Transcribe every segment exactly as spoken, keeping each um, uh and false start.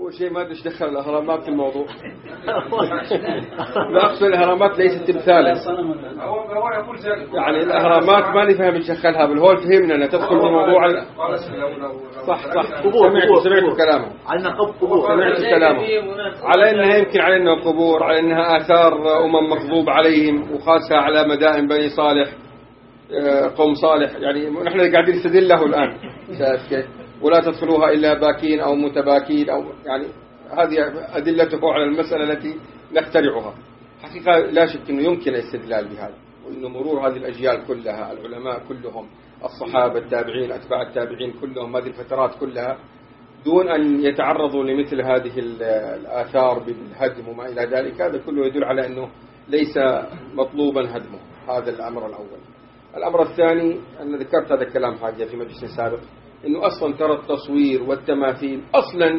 أول شيء ما أدري إيش دخل الأهرامات في الموضوع. لا أقصد الأهرامات ليست تمثالا، يعني الأهرامات ما نفهم إيش دخلها بالهول، فهمنا أنها تدخل في موضوع. صح صح سمعت سمعت كلامه سمعت كلامه على أنها يمكن على أنها قبور، على أنها آثار أمم مغضوب عليهم، وخاصة على مدائن بني صالح قوم صالح. يعني نحن قاعدين نستدل له الآن ولا تدخلوها إلا باكين أو متباكين، أو يعني هذه أدلته على المسألة التي نخترعها. حقيقة لا شك أنه يمكن الاستدلال بهذا، وأنه مرور هذه الأجيال كلها، العلماء كلهم، الصحابة، التابعين، أتباع التابعين كلهم، هذه الفترات كلها دون أن يتعرضوا لمثل هذه الآثار بالهدم وما إلى ذلك، هذا كله يدل على أنه ليس مطلوبا هدمه. هذا الأمر الأول. الأمر الثاني أن ذكرت هذا الكلام حاجة في مجلس سابق، أنه أصلا ترى التصوير والتماثيل أصلا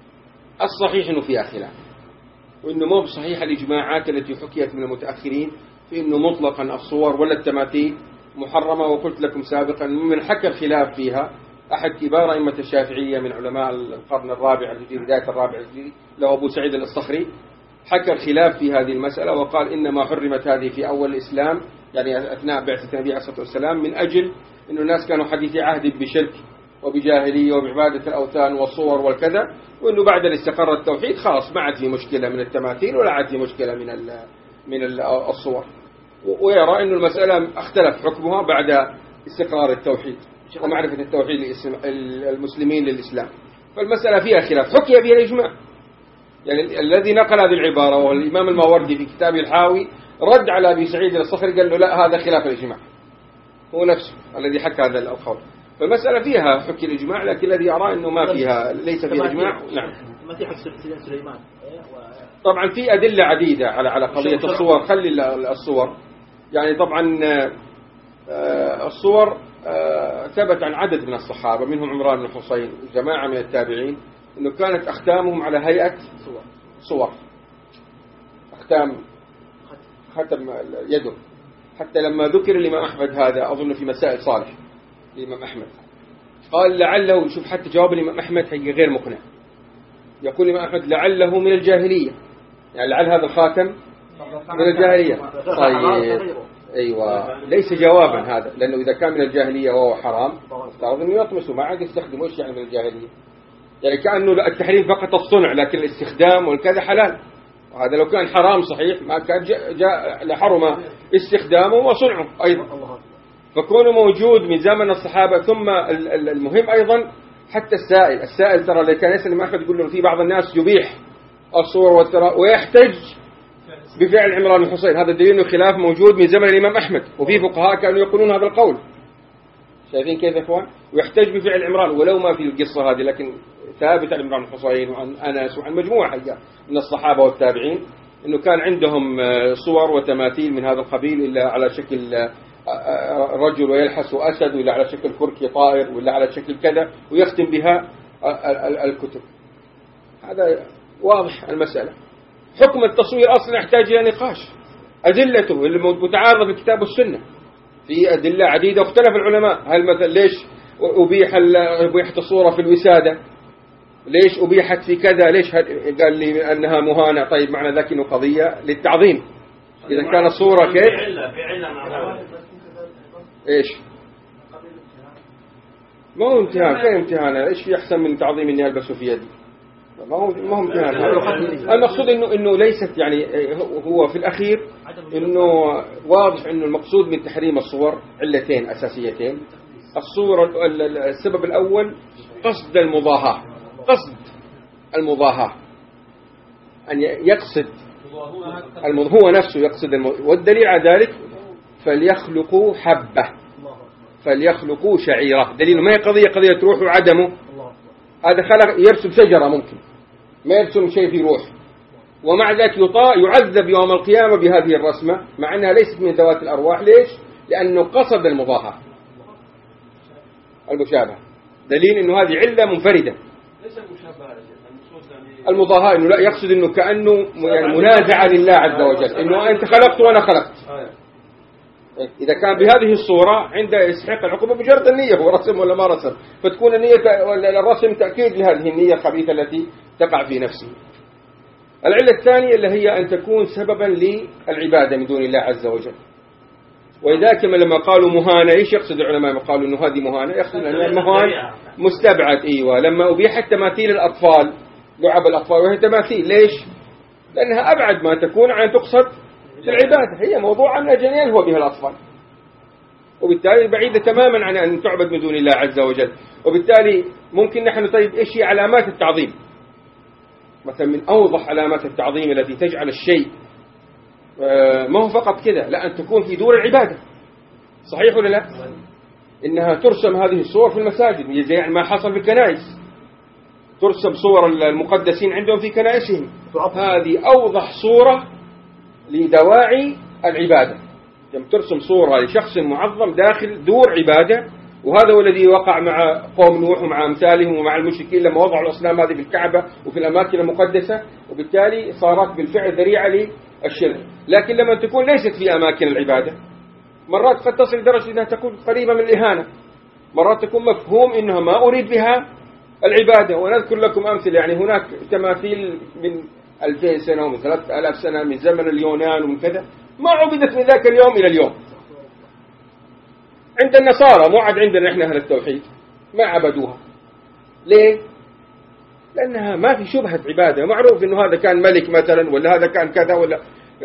الصحيح أنه فيها خلاف، وأنه مو بصحيح الإجماعات التي حكيت من المتأخرين في أنه مطلقا الصور ولا التماثيل محرمة. وقلت لكم سابقا من حكى الخلاف فيها أحد كبار أئمة الشافعية من علماء القرن الرابع الهجري، بداية الرابع الهجري، له أبو سعيد الصخري، حكى الخلاف في هذه المسألة وقال إنما حرمت هذه في أول الإسلام، يعني أثناء بعثة النبي عليه الصلاة والسلام، من أجل أن الناس كانوا حديثي عهد بشرك وبجاهلية وبعبادة الأوثان والصور والكذا، وأنه بعد الاستقرار التوحيد خلاص ما عاد في مشكلة من التماثيل ولا عاد في مشكلة من من الصور. ويرى أن المسألة اختلف حكمها بعد استقرار التوحيد ومعرفة التوحيد المسلمين للإسلام، فالمسألة فيها خلاف حكي بها الإجماع. يعني الذي نقل هذه العبارة وهو الإمام الماوردي في كتابه الحاوي رد على أبي سعيد الصخري، قال له لا هذا خلاف الإجماع، هو نفسه الذي حكى هذا القول. فالمسألة فيها حكي الإجماع، لكن الذي أرى أنه ما فيها ليس فيها إجماع. نعم سليمان. طبعا في أدلة عديدة على على قضية الصور. خلي الصور، يعني طبعا الصور ثبت عن عدد من الصحابة منهم عمران بن الحصين وجماعة من التابعين أنه كانت أختامهم على هيئة صور، أختام ختم يده. حتى لما ذكر الإمام أحمد هذا أظن في مسائل صالح الإمام أحمد قال لعله، شوف حتى جواب الإمام أحمد هي غير مقنع، يقول الإمام أحمد لعله من الجاهلية، يعني لعل هذا الخاتم من الجاهلية. طيب أيوة، ليس جوابا هذا، لأنه إذا كان من الجاهلية وهو حرام افترض أنه يطمس وما عاد يستخدمه. إيش يعني من الجاهلية؟ يعني كأنه التحريم فقط الصنع، لكن الاستخدام والكذا حلال، وهذا لو كان حرام صحيح ما كان جاء, جاء لحرم استخدامه وصنعه أيضا. فكونه موجود من زمن الصحابة. ثم المهم أيضا حتى السائل السائل ترى اللي كان يسأل الإمام أحمد يقول له في بعض الناس يبيح الصور والتراء ويحتج بفعل عمران بن الحصين، هذا الدليل انه خلاف موجود من زمن الإمام أحمد، وفي فقهاء كانوا يقولون هذا القول. شايفين كيف يا اخوان؟ ويحتج بفعل عمران ولو ما في القصة هذه، لكن ثابت عن عمران بن الحصين وعن أنس وعن مجموعة من الصحابة والتابعين انه كان عندهم صور وتماثيل من هذا القبيل، إلا على شكل رجل ويلحس أسد، ولا على شكل كركي طائر، ولا على شكل كذا، ويختم بها الكتب. هذا واضح المسألة. حكم التصوير أصلا يحتاج إلى نقاش، أدلته المتعارضة في الكتاب والسنة، في أدلة عديدة واختلف العلماء. هل مثلا ليش أبيح أبيحت الصورة في الوسادة؟ ليش أبيحت في كذا؟ ليش قال لي أنها مهانة؟ طيب معنى ذلك إنه قضية للتعظيم. إذا كان الصورة كيف إيش ما هو امتهان؟ كيف امتهان؟ إيش في أحسن من تعظيم إني ألبسه في يدي؟ ما هو ما هو امتهان. المقصود إنه إنه ليست يعني هو في الأخير إنه واضح إنه المقصود من تحريم الصور علتين أساسيتين. الصورة السبب الأول قصد المضاهاة، قصد المضاهاة أن يقصد هو نفسه يقصد المضاهاة. والدليل على ذلك فليخلقوا حبة فليخلقوا شعيرة، دليل ما هي قضية قضية روح وعدمه. هذا خلق يرسم شجرة ممكن ما يرسم شيء في روح، ومع ذلك يطاع يعذب يوم القيامة بهذه الرسمة مع أنها ليست من ذوات الأرواح. ليش؟ لأنه قصد المضاهاة المشابهة، دليل أنه هذه علة منفردة. ليس المشابهة المضاهاة أنه لا يقصد أنه كأنه يعني منازعة لله عز وجل، أنه أنت خلقت وأنا خلقت. إذا كان بهذه الصورة عند يستحق العقوبة بجرد النية، هو رسم ولا ما رسم، فتكون النية الرسم تأكيد لهذه النية الخبيثة التي تقع في نفسه. العلة الثانية اللي هي أن تكون سببا للعبادة من دون الله عز وجل. وإذا كما لما قالوا مهانة، إيش يقصد العلماء لما قالوا إنه هذه مهانة؟ يقصد أن المهان مستبعد. أيوة، لما أبيحت تماثيل الأطفال، لعب الأطفال وهي تماثيل، ليش؟ لأنها أبعد ما تكون عن تقصد للعبادة، هي موضوع عن أجل يلهو بها الأطفال، وبالتالي بعيدة تماما عن أن تعبد من دون الله عز وجل. وبالتالي ممكن نحن طيب إيش هي علامات التعظيم؟ مثلا من أوضح علامات التعظيم التي تجعل الشيء ما هو فقط كده، لا، أن تكون في دور العبادة. صحيح ولا لا؟ إنها ترسم هذه الصور في المساجد، زي ما حصل في الكنائس، ترسم صور المقدسين عندهم في كنائسهم. هذه أوضح صورة لدواعي العبادة، لما ترسم صورة لشخص معظم داخل دور عبادة. وهذا هو الذي وقع مع قوم نوح ومع أمثالهم ومع المشركين لما وضعوا الأصنام هذه في الكعبة وفي الأماكن المقدسة، وبالتالي صارت بالفعل ذريعة للشرك. لكن لما تكون ليست في أماكن العبادة، مرات قد تصل لدرجة أنها تكون قريبة من الإهانة، مرات تكون مفهوم أنها ما أريد بها العبادة. ونذكر لكم أمثلة، يعني هناك تماثيل من ألفين سنة ومن ثلاثة آلاف سنة من زمن اليونان ومن كذا ما عبدت من ذاك اليوم إلى اليوم. عند النصارى، مو عاد عندنا إحنا أهل التوحيد، ما عبدوها. ليه؟ لأنها ما في شبهة عبادة، معروف إنه هذا كان ملك مثلا، ولا هذا كان كذا، ولا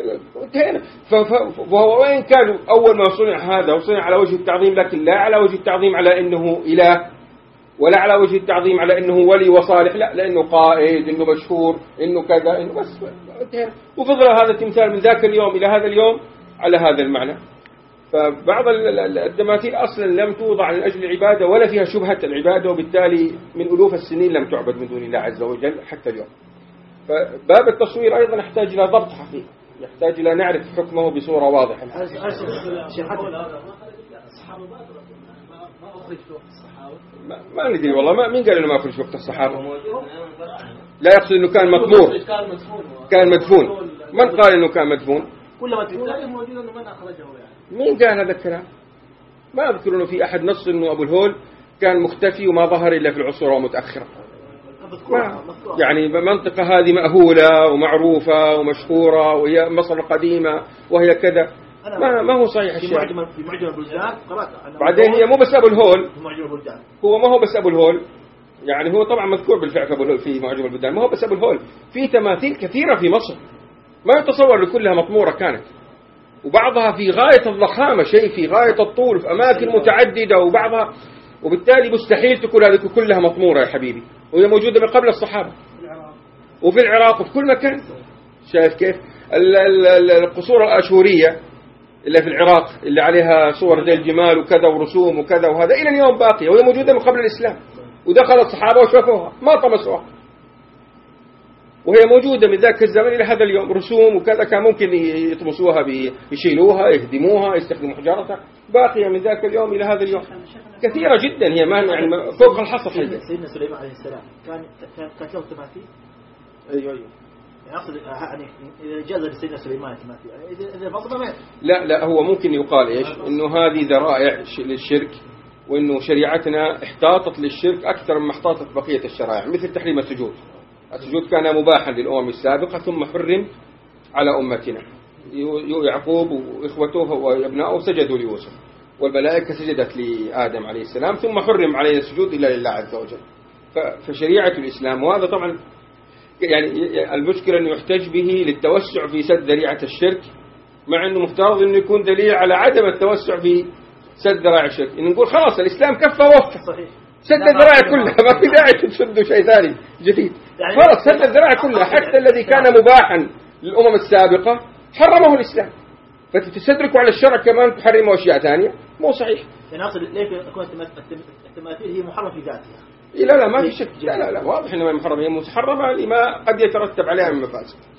فهو وين كان أول ما صنع هذا وصنع على وجه التعظيم، لكن لا على وجه التعظيم على إنه إله، ولا على وجه التعظيم على إنه ولي وصالح، لا، لأنه قائد، إنه مشهور، إنه كذا، إنه بس. وفضل هذا التمثال من ذاك اليوم إلى هذا اليوم على هذا المعنى. فبعض التماثيل أصلا لم توضع من أجل العبادة ولا فيها شبهة العبادة، وبالتالي من ألوف السنين لم تعبد من دون الله عز وجل حتى اليوم. فباب التصوير أيضا يحتاج إلى ضبط حقيقي، يحتاج إلى نعرف حكمه بصورة واضحة. ما ندري والله، ما مين قال إنه ما أخرج وقت الصحابة؟ لا، يقصد إنه كان مطمور، كان مدفون. من قال إنه كان مدفون؟ كل مدفون موجود إنه من أخرجه يعني. مين قال هذا الكلام؟ ما أذكر إنه في أحد نص إنه أبو الهول كان مختفي وما ظهر إلا في العصور المتأخرة. يعني منطقة هذه مأهولة ومعروفة ومشهورة، وهي مصر قديمة وهي كذا، ما ما هو صحيح الشيء. في معجم البلدان قرأت. بعدين هي مو بس أبو الهول، هو ما هو بس أبو الهول، يعني هو طبعا مذكور بالفعل في أبو الهول في معجم البلدان، ما هو بس أبو الهول، في تماثيل كثيرة في مصر ما يتصور لكلها مطمورة كانت، وبعضها في غاية الضخامة، شيء في غاية الطول في أماكن متعددة، وبعضها، وبالتالي مستحيل تكون هذه كلها مطمورة يا حبيبي، وهي موجودة من قبل الصحابة وفي العراق وفي كل مكان. شايف كيف القصور الأشورية اللي في العراق اللي عليها صور زي الجمال وكذا ورسوم وكذا وهذا إلى اليوم باقية، وهي موجودة من قبل الإسلام، ودخل الصحابة وشافوها ما طمسوها، وهي موجودة من ذاك الزمن إلى هذا اليوم، رسوم وكذا كان ممكن يطمسوها، يشيلوها، يهدموها، يستخدموا حجارتها، باقية من ذاك اليوم إلى هذا اليوم كثيرة جدا، هي ما يعني فوق الحصر. سيدنا سليمان عليه السلام كان كان له تماثيل. أيوه أيوه. أقصد يعني إذا جاز لسيدنا سليمان تماثيل، إذا إذا فضل ما. لا لا، هو ممكن يقال إيش، إنه هذه ذرائع للشرك، وإنه شريعتنا احتاطت للشرك أكثر مما احتاطت بقية الشرائع، مثل تحريم السجود. السجود كان مباحا للأمم السابقة ثم حرم على أمتنا. يعقوب وإخوته وابنائه سجدوا ليوسف، والملائكة سجدت لآدم عليه السلام، ثم حرم عليه السجود إلا لله عز وجل. فشريعة الإسلام، وهذا طبعا يعني المشكلة أنه يحتج به للتوسع في سد ذريعة الشرك، مع أنه مفترض أنه يكون دليل على عدم التوسع في سد ذرائع الشرك، إن نقول خلاص الإسلام كفى ووفى، سد الذرائع كلها، ما في داعي تسدوا شيء ثاني جديد، خلاص سد الذرائع كلها، حتى الذي كان مباحا للأمم السابقة حرمه الإسلام، فتتستدركوا على الشرع كمان تحرموا أشياء ثانية، مو صحيح. يعني أقصد ليه يكون التماثيل هي محرمة في ذاتها؟ لا لا ما في شك، لا لا لا واضح إنما محرمة، هي محرمة لما قد يترتب عليها من مفاسد.